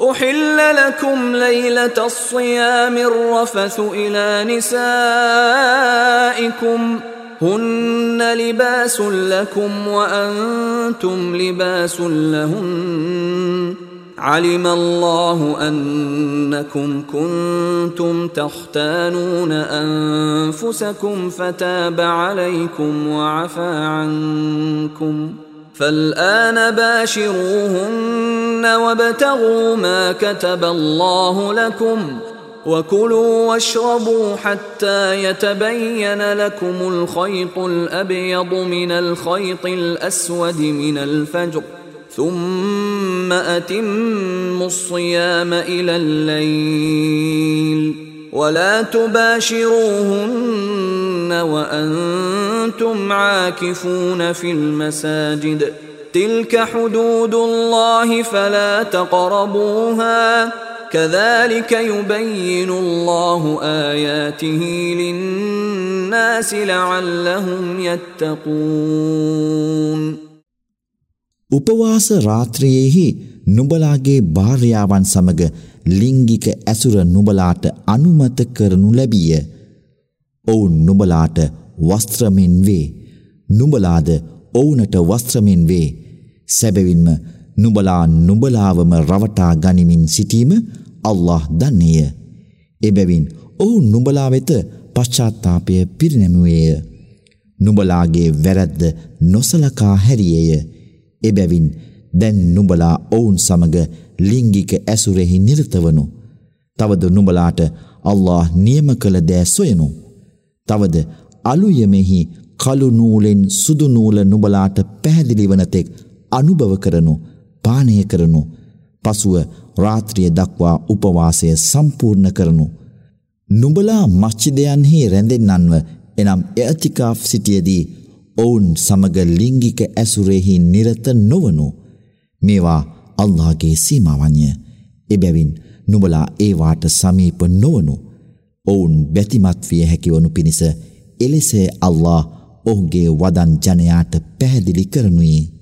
أحل لكم ليلة الصيام الرفث إلى نسائكم هن لباس لكم وأنتم لباس لهن علم الله أنكم كنتم تختانون أنفسكم فتاب عليكم وعفى عنكم فالآن باشروهن وابتغوا ما كتب الله لكم وكلوا واشربوا حتى يتبين لكم الخيط الأبيض من الخيط الأسود من الفجر ثم أتموا الصيام إلى الليل ولا تباشروهن وأنتم عاكفون في المساجد تلك حدود الله فلا تقربوها كذلك يبين الله آياته للناس لعلهم يتقون. උපවාස රාත්‍රියේහි නුඹලාගේ භාර්යාවන් සමග ලිංගික ඇසුර නුඹලාට අනුමත කරනු ලැබිය. ඔවුන් නුඹලාට වස්ත්‍රමින් වේ. නුඹලාද ඔවුනට වස්ත්‍රමින් වේ. සැබවින්ම නුඹලා නුඹලාවම රවටා ගනිමින් සිටීම අල්ලාහ් දන්නේය. එබැවින් ඔවුන් නුඹලා වෙත පශ්චාත්තාපය පිරිනැමුවේය. නුඹලාගේ වැරැද්ද නොසලකා හැරියේය. එබැවින් දැන් නුඹලා ඔවුන් සමග ලිංගික ඇසුරෙහි නිරත වනු. තවද නුඹලාට අල්ලාහ් නියම කළ දෑ සොයනු. තවද අලුයමෙහි කළු නූලෙන් සුදු නූල නුඹලාට පැහැදිලි වන තෙක් අනුභව කරනු, පානය කරනු. පසුව රාත්‍රිය දක්වා උපවාසය සම්පූර්ණ කරනු. නුඹලා මස්ජිදයන්හි රැඳෙන්නන්ව එනම් ඉතිකාෆ් සිටියේදී ඔවුන් සමග ලිංගික ඇසුරෙහි නිරත නොවනු. මේවා අල්ලාහගේ සීමාවන්ය. එබැවින් නුඹලා ඒවාට සමීප නොවනු. ඔවුන් බැතිමත් විය හැකිවනු පිණිස එලෙස අල්ලාහ් ඔහුගේ වදන් ජනයාට පැහැදිලි කරනුයේ.